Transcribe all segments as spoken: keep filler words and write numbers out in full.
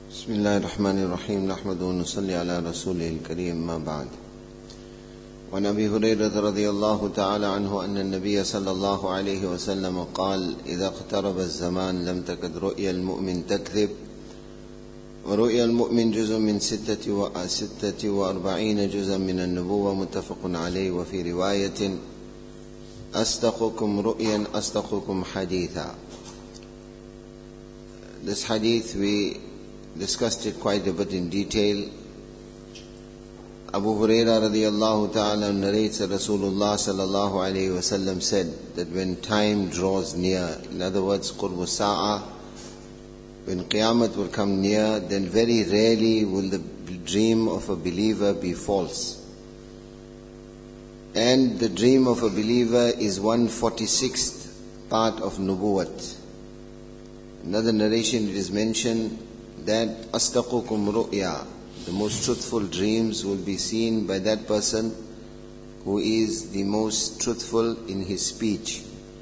بسم الله الرحمن الرحيم نحمده ونصلي على رسوله الكريم ما بعد. وعن أبي هريرة رضي الله تعالى عنه أن النبي صلى الله عليه وسلم قال: إذا اقترب الزمان لم تكد رؤيا المؤمن تكذب، ورؤيا المؤمن جزء من ستة وستة وأربعين جزءا من النبوة، متفق عليه. وفي رواية: أصدقكم رؤيا أصدقكم حديثا. This hadith we discussed it quite a bit in detail. Abu Hurairah radiyallahu ta'ala narrates that Rasulullah sallallahu alayhi wa sallam said that when time draws near, in other words, qurbu sa'a, when Qiyamah will come near, then very rarely will the dream of a believer be false. And the dream of a believer is one hundred forty-sixth part of Nubuwwat. Another narration it is mentioned that Astaqukum ru'ya, the most truthful dreams will be seen by that person who is the most truthful in his speech.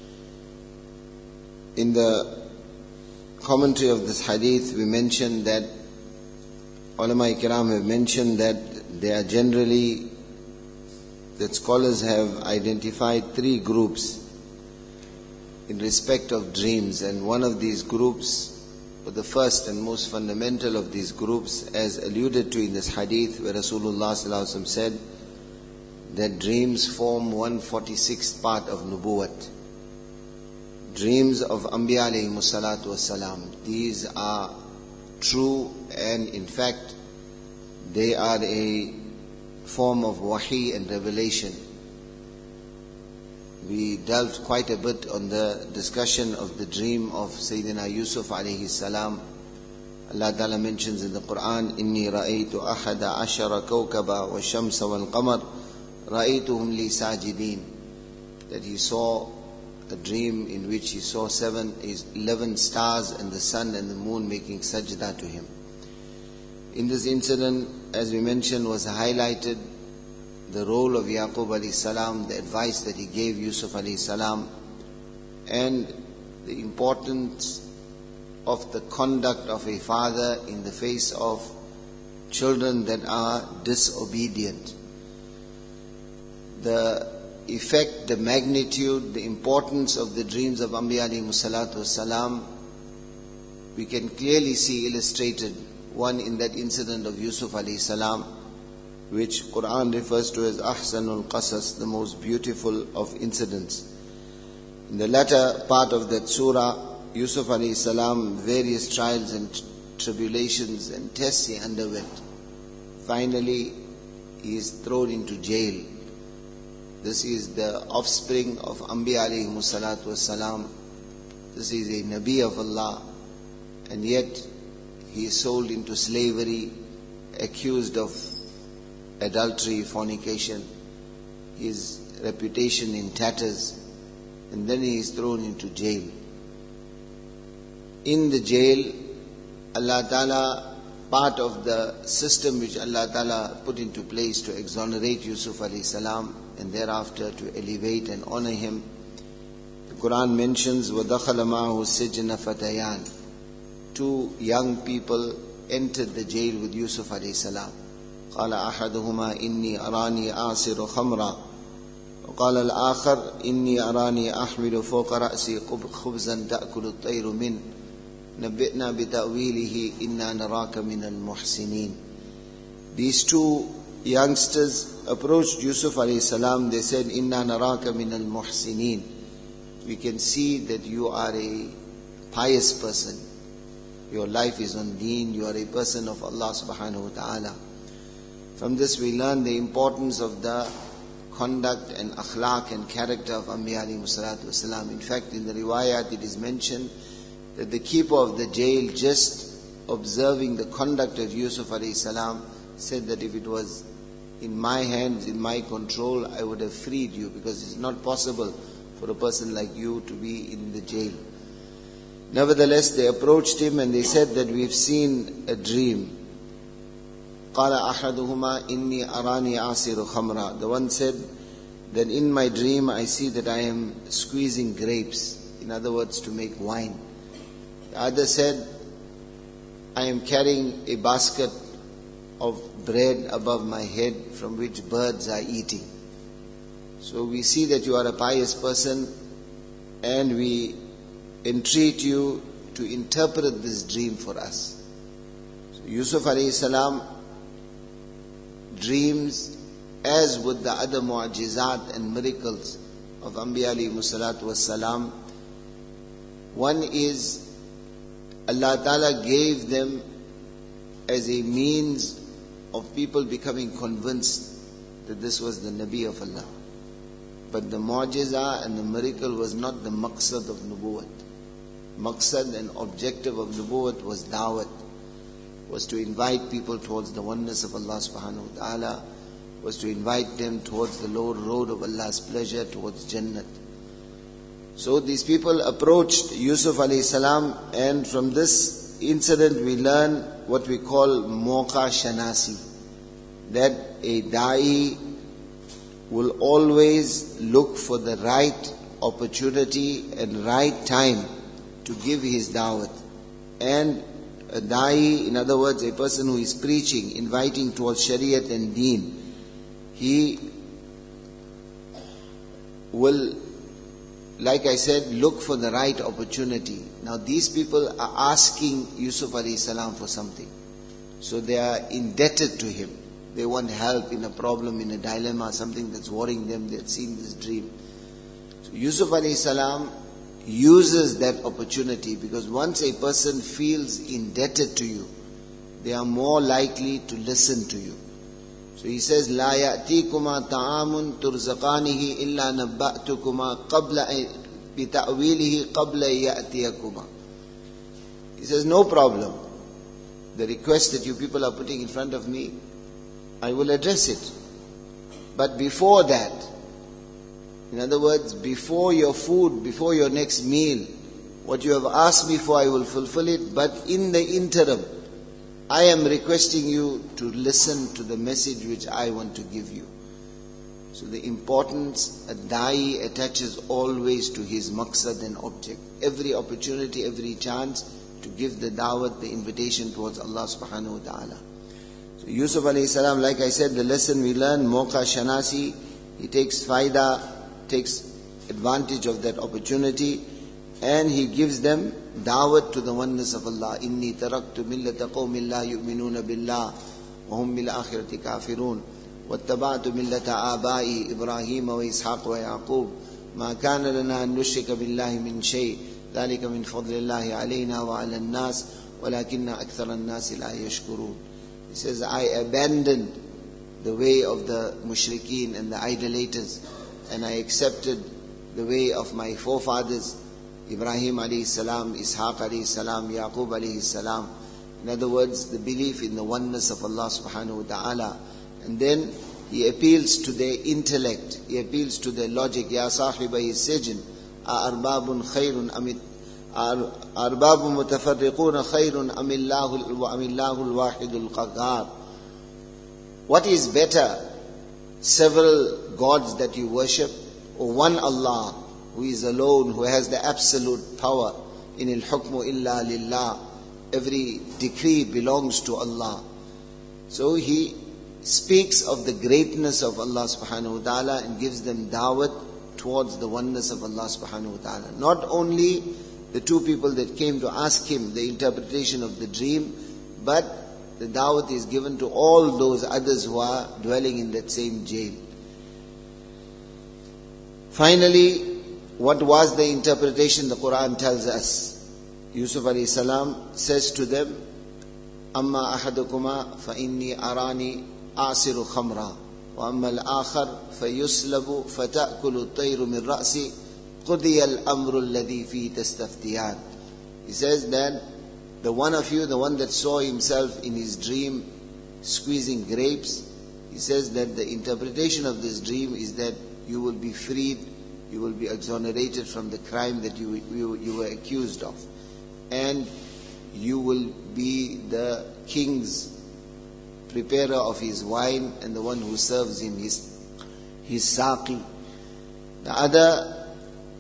In the commentary of this hadith, we mentioned that ulama kiram have mentioned that they are generally, that scholars have identified three groups in respect of dreams, and one of these groups, or the first and most fundamental of these groups, as alluded to in this hadith, where Rasulullah sallallahu alaihi wasallam said that dreams form one hundred forty-sixth part of Nubuwwat. Dreams of Anbiya alayhimu salatu wassalam. These are true, and in fact they are a form of wahi and revelation. We delved quite a bit on the discussion of the dream of Sayyidina Yusuf alayhi salam. Allah Ta'ala mentions in the Quran, Inni ra'aytu ahada ashara kawkaba wa shamsa wal qamar ra'aytuhum li sajidin. That he saw a dream in which he saw seven, eleven stars and the sun and the moon making sajda to him. In this incident, as we mentioned, was highlighted the role of Yaqub alayhi salam, the advice that he gave Yusuf alayhi salam, and the importance of the conduct of a father in the face of children that are disobedient. The effect, the magnitude, the importance of the dreams of Anbiya alayhimu salatu wassalam, we can clearly see illustrated, one in that incident of Yusuf alayhi salam, which Quran refers to as Ahsanul Qasas, the most beautiful of incidents. In the latter part of that surah, Yusuf alayhi salam, various trials and tribulations and tests he underwent. Finally, he is thrown into jail. This is the offspring of Anbiya alayhimu salatu wassalam. This is a Nabi of Allah, and yet he is sold into slavery, accused of adultery, fornication, his reputation in tatters, and then he is thrown into jail. In the jail, Allah Ta'ala, part of the system which Allah Ta'ala put into place to exonerate Yusuf alayhi salam and thereafter to elevate and honor him, the Quran mentions وَدَخَلَ مَعَهُ السِّجْنَ فَتَيَانِ. Two young people entered the jail with Yusuf alayhi salam. قال أحدهما إني أراني أعصر خمرا وقال الآخر إني أراني أحمل فوق رأسي خبزا تأكل الطير منه نبئنا بتأويله إنا نراك من المحسنين. These two youngsters approached Yusuf alayhi salam. They said, Inna naraka min al-muhsinin. We can see that you are a pious person. Your life is on deen. You are a person of Allah subhanahu wa ta'ala. From this we learn the importance of the conduct and akhlaq and character of Anbiya alayhimu salatu wasalam. In fact, in the riwayat it is mentioned that the keeper of the jail, just observing the conduct of Yusuf alayhi salam, said that if it was in my hands, in my control, I would have freed you, because it's not possible for a person like you to be in the jail. Nevertheless, they approached him and they said that we've seen a dream. قال أحدهما إني أراني أعصر خمرا. The one said that in my dream I see that I am squeezing grapes, in other words to make wine. The other said I am carrying a basket of bread above my head from which birds are eating. So we see that you are a pious person, and we entreat you to interpret this dream for us. So Yusuf alayhi salam dreams, as with the other mu'ajizat and miracles of Anbiya alayhi salatu wassalam. One is, Allah Ta'ala gave them as a means of people becoming convinced that this was the Nabi of Allah. But the mu'jiza and the miracle was not the maqsad of nubuwwat. Maqsad and objective of nubuwwat was da'wat, was to invite people towards the oneness of Allah subhanahu wa ta'ala, was to invite them towards the low road of Allah's pleasure, towards Jannat. So these people approached Yusuf alayhi salam, and from this incident we learn what we call Moqa Shanasi, that a da'i will always look for the right opportunity and right time to give his da'wat. And a da'i, in other words, a person who is preaching, inviting towards Shariat and Deen, he will, like I said, look for the right opportunity. Now these people are asking Yusuf alayhi salam for something. So they are indebted to him. They want help in a problem, in a dilemma, something that's worrying them. They had seen this dream. So Yusuf alayhi salam uses that opportunity, because once a person feels indebted to you, they are more likely to listen to you. So he says, لا يأتيكما طعام ترزقانه إلا نبأتكما قبل بتأويله قبل يأتيكما. He says, no problem. The request that you people are putting in front of me, I will address it. But before that, in other words, before your food, before your next meal, what you have asked me for, I will fulfill it. But in the interim, I am requesting you to listen to the message which I want to give you. So the importance, a da'i attaches always to his maqsad and object. Every opportunity, every chance to give the da'wat, the invitation towards Allah subhanahu wa ta'ala. So Yusuf alayhi salam, like I said, the lesson we learn, Moqa Shanasi, he takes faida, takes advantage of that opportunity, and he gives them da'wat to the oneness of Allah. Inni taraktu millata qawmin la yu'minuna billah wa hum bil akhirati kafirun wattaba'tu millata abai Ibrahim wa Ishaq wa Yaqub ma kana lana an nushrika billahi min shay dhalika min fadlillahi alayna wa ala an-nas walakinna akthara an-nas la yashkurun. He says, I abandoned the way of the mushrikeen and the idolaters, and I accepted the way of my forefathers, Ibrahim alayhi salam, Ishaq alayhi salam, Yaqub alayhi salam. In other words, the belief in the oneness of Allah subhanahu wa ta'ala. And then he appeals to their intellect, he appeals to their logic. Ya sahibai sijn, arbabun khayrun amit arbabun mutafarriquna khayrun amillahu amillahu alwahidul qahhar. What is better, several gods that you worship, or one Allah who is alone, who has the absolute power? In al hukmu illa lillah, every decree belongs to Allah. So he speaks of the greatness of Allah subhanahu wa ta'ala and gives them da'wat towards the oneness of Allah subhanahu wa ta'ala. Not only the two people that came to ask him the interpretation of the dream, but the da'wat is given to all those others who are dwelling in that same jail. Finally, what was the interpretation? The Quran tells us. Yusuf alayhi salam says to them, Amma ahadukuma fa inni arani asiru khamra wa amma al-akhar fa yuslabu fa ta'kulu at-tayru min ra'si qudiya al-amru alladhi fi tastaftiyan. He says that the one of you, the one that saw himself in his dream squeezing grapes, he says that the interpretation of this dream is that you will be freed, you will be exonerated from the crime that you, you, you were accused of. And you will be the king's preparer of his wine and the one who serves him his, his saqi. The other,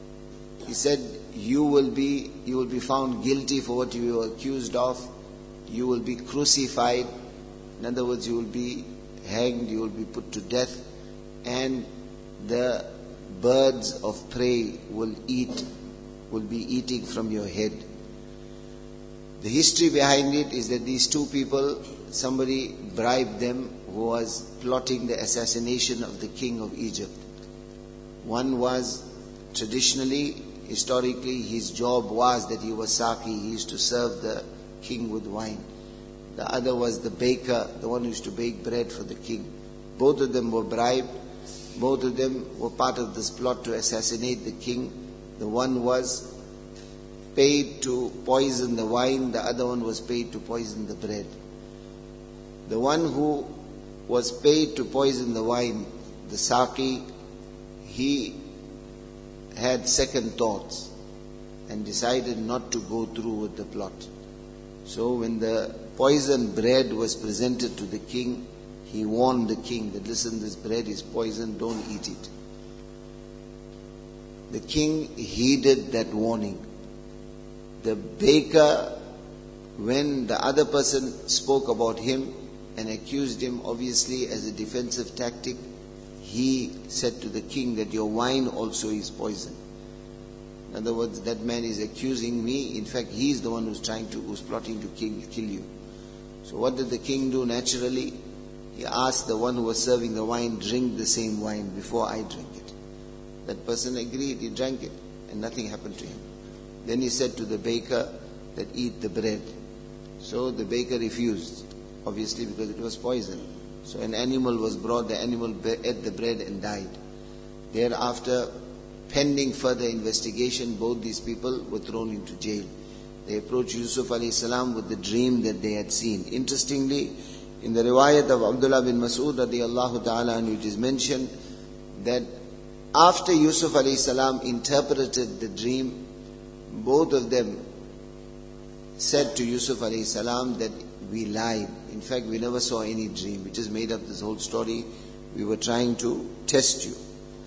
he said, you will be you will be found guilty for what you were accused of. you will be crucified. In other words, you will be hanged, you will be put to death, and the birds of prey will eat, will be eating from your head. The history behind it is that these two people, somebody bribed them who was plotting the assassination of the king of Egypt. One was, traditionally, historically, his job was that he was saki, he used to serve the king with wine. The other was the baker, the one who used to bake bread for the king. Both of them were bribed. Both of them were part of this plot to assassinate the king. The one was paid to poison the wine, the other one was paid to poison the bread. The one who was paid to poison the wine, the saki, he had second thoughts and decided not to go through with the plot. So when the poisoned bread was presented to the king, he warned the king that, listen, this bread is poison, don't eat it. The king heeded that warning. The baker, when the other person spoke about him and accused him, obviously as a defensive tactic, he said to the king that your wine also is poison. In other words, that man is accusing me. In fact, he is the one who's trying to, who's plotting to kill, kill you. So what did the king do naturally? He asked the one who was serving the wine, drink the same wine before I drink it. That person agreed, he drank it, and nothing happened to him. Then he said to the baker that eat the bread. So the baker refused, obviously because it was poison. So an animal was brought, the animal ate the bread and died. Thereafter, pending further investigation, both these people were thrown into jail. They approached Yusuf alayhi salam with the dream that they had seen. Interestingly, in the riwayat of Abdullah bin Mas'ud radiyallahu ta'ala, which is mentioned, that after Yusuf alayhi salam interpreted the dream, both of them said to Yusuf alayhi salam that we lied. In fact, we never saw any dream. We just made up this whole story. We were trying to test you.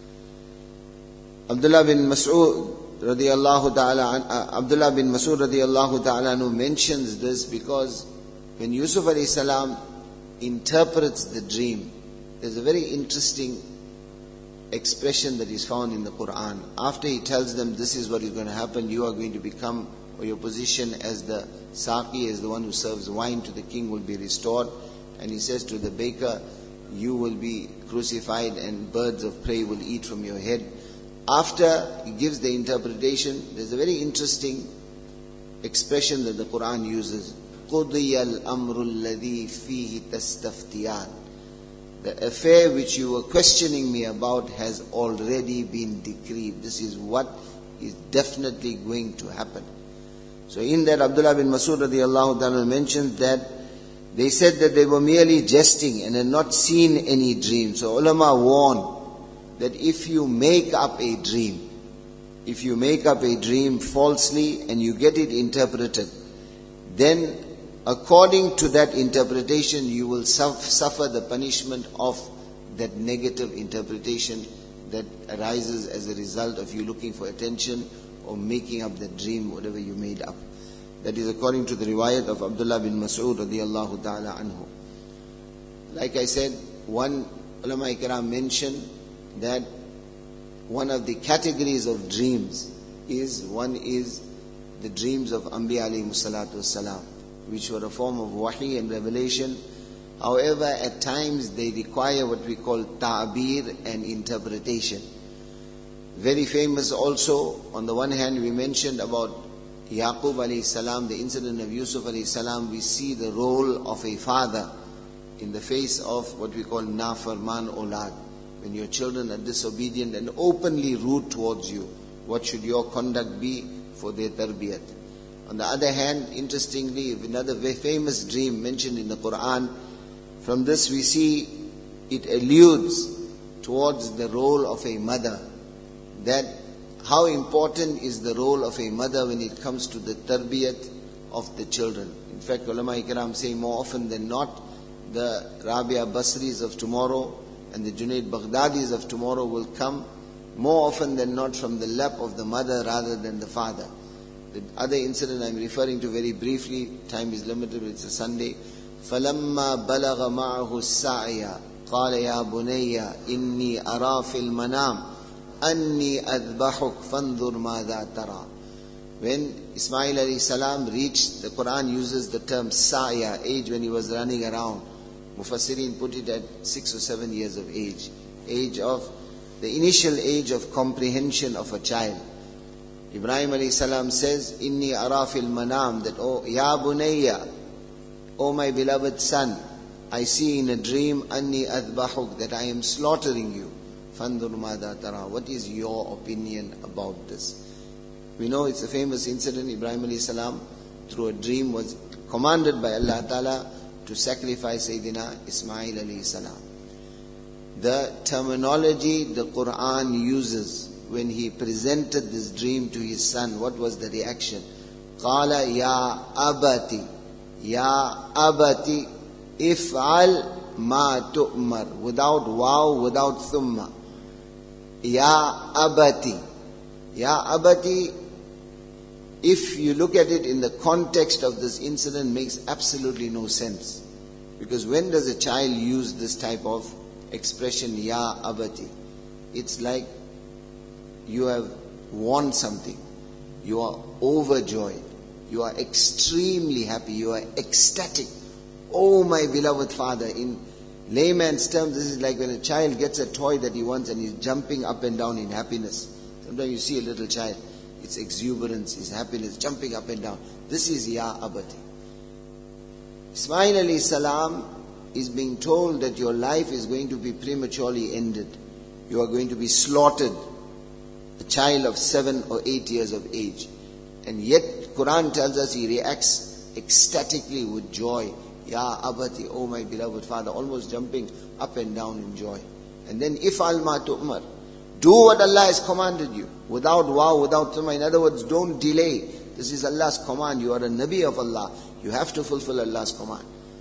Abdullah bin Mas'ud radiyallahu ta'ala, uh, Abdullah bin Mas'ud radiyallahu ta'ala who mentions this because when Yusuf alayhi salam interprets the dream, there's a very interesting expression that is found in the Quran. After he tells them this is what is going to happen, you are going to become, or your position as the saki, as the one who serves wine to the king, will be restored. And he says to the baker, you will be crucified and birds of prey will eat from your head. After he gives the interpretation, there's a very interesting expression that the Quran uses. قُضِيَ الْأَمْرُ الَّذِي فِيهِ تَسْتَفْتِيَانِ. The affair which you were questioning me about has already been decreed. This is what is definitely going to happen. So in that, Abdullah bin Mas'ud radiyallahu ta'ala mentioned that they said that they were merely jesting and had not seen any dream. So ulama warned that if you make up a dream, if you make up a dream falsely and you get it interpreted, then according to that interpretation, you will suffer the punishment of that negative interpretation that arises as a result of you looking for attention or making up the dream, whatever you made up. That is according to the riwayat of Abdullah bin Mas'ud radiyallahu ta'ala anhu. Like I said, one ulama ikram mentioned that one of the categories of dreams is, one is the dreams of Anbiya alayhi salatu wassalam, which were a form of wahi and revelation. However, at times they require what we call ta'bir and interpretation. Very famous also, on the one hand we mentioned about Yaqub alayhi salam, the incident of Yusuf alayhi salam. We see the role of a father in the face of what we call nafarman olad. When your children are disobedient and openly rude towards you, what should your conduct be for their tarbiyat? On the other hand, interestingly, another very famous dream mentioned in the Quran, from this we see it alludes towards the role of a mother, that how important is the role of a mother when it comes to the tarbiyat of the children. In fact, ulama ikram say more often than not, the Rabia Basris of tomorrow and the Junaid Baghdadis of tomorrow will come more often than not from the lap of the mother rather than the father. The other incident I'm referring to very briefly, time is limited, it's a Sunday. فَلَمَّا بَلَغَ مَعَهُ السَّعْيَ قَالَ يَا بُنَيَّ إِنِّي أَرَى فِي الْمَنَامِ أَنِّي أَذْبَحُكَ فَانْظُرْ مَاذَا تَرَى. When Ismail alayhi salam reached, the Quran uses the term sa'ya, age when he was running around. Mufassirin put it at six or seven years of age. Age of, the initial age of comprehension of a child. Ibrahim alayhi salam says, Inni ara fil manam, that, oh, ya bunayya, oh my beloved son, I see in a dream, anni adbahuk, that I am slaughtering you. Fandur madha tara. What is your opinion about this? We know it's a famous incident. Ibrahim alayhi salam, through a dream, was commanded by Allah Ta'ala to sacrifice Sayyidina Ismail alayhi salam. The terminology the Quran uses when he presented this dream to his son, what was the reaction? Qala ya abati, ya abati, if'al ma tu'mar. Without waw, without thumma. Ya abati. Ya abati, if you look at it in the context of this incident, makes absolutely no sense. Because when does a child use this type of expression, ya abati? It's like you have won something. You are overjoyed. You are extremely happy. You are ecstatic. Oh my beloved father. In layman's terms, this is like when a child gets a toy that he wants and he's jumping up and down in happiness. Sometimes you see a little child, its exuberance, his happiness, jumping up and down. This is ya abati. Ismail alayhi salam is being told that your life is going to be prematurely ended. You are going to be slaughtered. A child of seven or eight years of age. And yet Quran tells us he reacts ecstatically with joy. Ya abati, oh my beloved father, almost jumping up and down in joy. And then if'al ma tu'mar. Do what Allah has commanded you. Without wow, without thumma. In other words, don't delay. This is Allah's command. You are a Nabi of Allah. You have to fulfill Allah's command.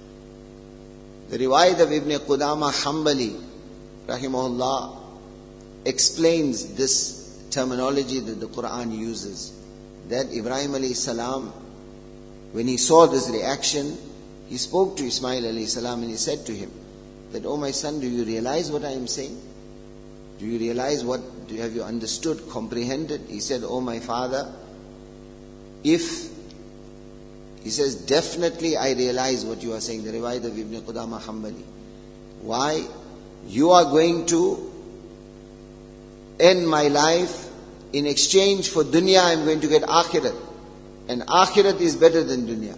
The riwayat of Ibn Qudama Hanbali, rahimahullah, explains this terminology that the Quran uses. That Ibrahim alayhi salam, when he saw this reaction, he spoke to Ismail alayhi salam and he said to him that, oh my son, do you realize what I am saying? Do you realize what, do you, have you understood, comprehended? He said, oh my father, if, he says, definitely I realize what you are saying. The riwayat of Ibn Qudama Hanbali. Why? You are going to end my life. In exchange for dunya, I am going to get akhirat. And akhirat is better than dunya.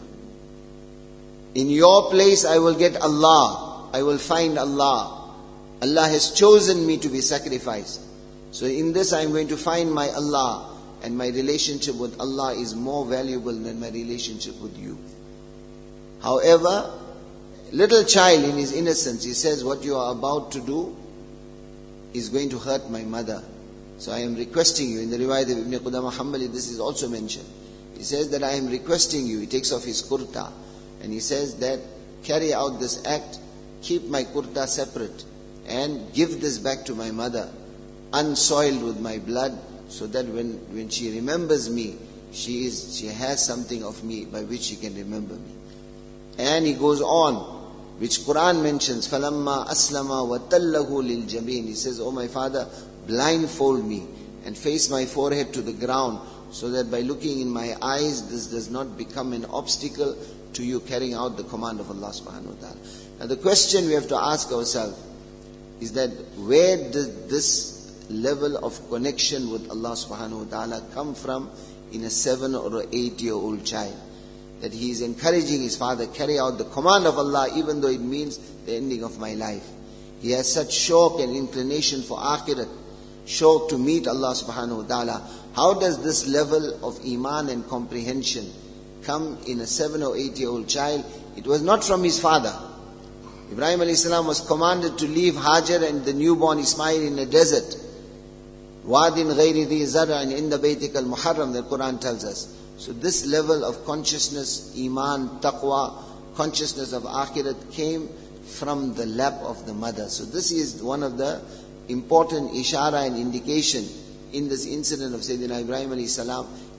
In your place, I will get Allah. I will find Allah. Allah has chosen me to be sacrificed. So in this, I am going to find my Allah. And my relationship with Allah is more valuable than my relationship with you. However, little child in his innocence, he says, what you are about to do is going to hurt my mother. So I am requesting you, in the riwayat of Ibn Qudama Hanbali, this is also mentioned. He says that I am requesting you, he takes off his kurta, and he says that carry out this act, keep my kurta separate, and give this back to my mother, unsoiled with my blood, so that when, when she remembers me, she is she has something of me by which she can remember me. And he goes on, which Quran mentions, فَلَمَّا أَسْلَمَا وَتَلَّهُ لِلْجَبِينِ. He says, oh my father, blindfold me and face my forehead to the ground, so that by looking in my eyes, this does not become an obstacle to you carrying out the command of Allah subhanahu wa ta'ala. Now the question we have to ask ourselves is that where does this level of connection with Allah subhanahu wa ta'ala come from in a seven or eight year old child? That he is encouraging his father, carry out the command of Allah even though it means the ending of my life. He has such shauq and inclination for akhirat, shauq to meet Allah subhanahu wa ta'ala. How does this level of iman and comprehension come in a seven or eight year old child? It was not from his father. Ibrahim alayhi salam was commanded to leave Hajar and the newborn Ismail in a desert. Wadin ghayri dhi zar'in inda baytika al-muharram, the Quran tells us. So this level of consciousness, iman, taqwa, consciousness of akhirat came from the lap of the mother. So this is one of the important ishara and indication in this incident of Sayyidina Ibrahim alayhi salam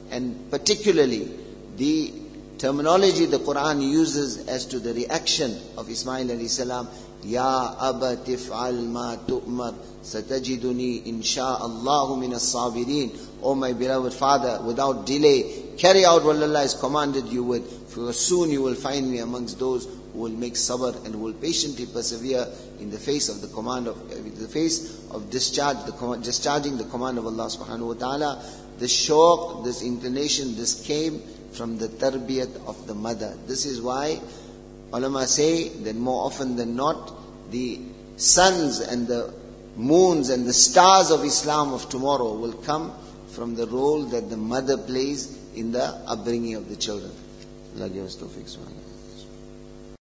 and particularly the terminology the Quran uses as to the reaction of Ismail alayhi salam, Ya Aba tif'al ma tu'mar satajiduni insha'Allahu min as-sabirin. O my beloved father, without delay, carry out what Allah has commanded you with, for soon you will find me amongst those who will make sabr and who will patiently persevere in the face of the command of, in the face of discharge, the discharging the command of Allah subhanahu wa ta'ala. This shauq, this inclination, this came from the tarbiyat of the mother. This is why ulama say that more often than not, the suns and the moons and the stars of Islam of tomorrow will come from the role that the mother plays in the upbringing of the children. Allah give us tawfiq.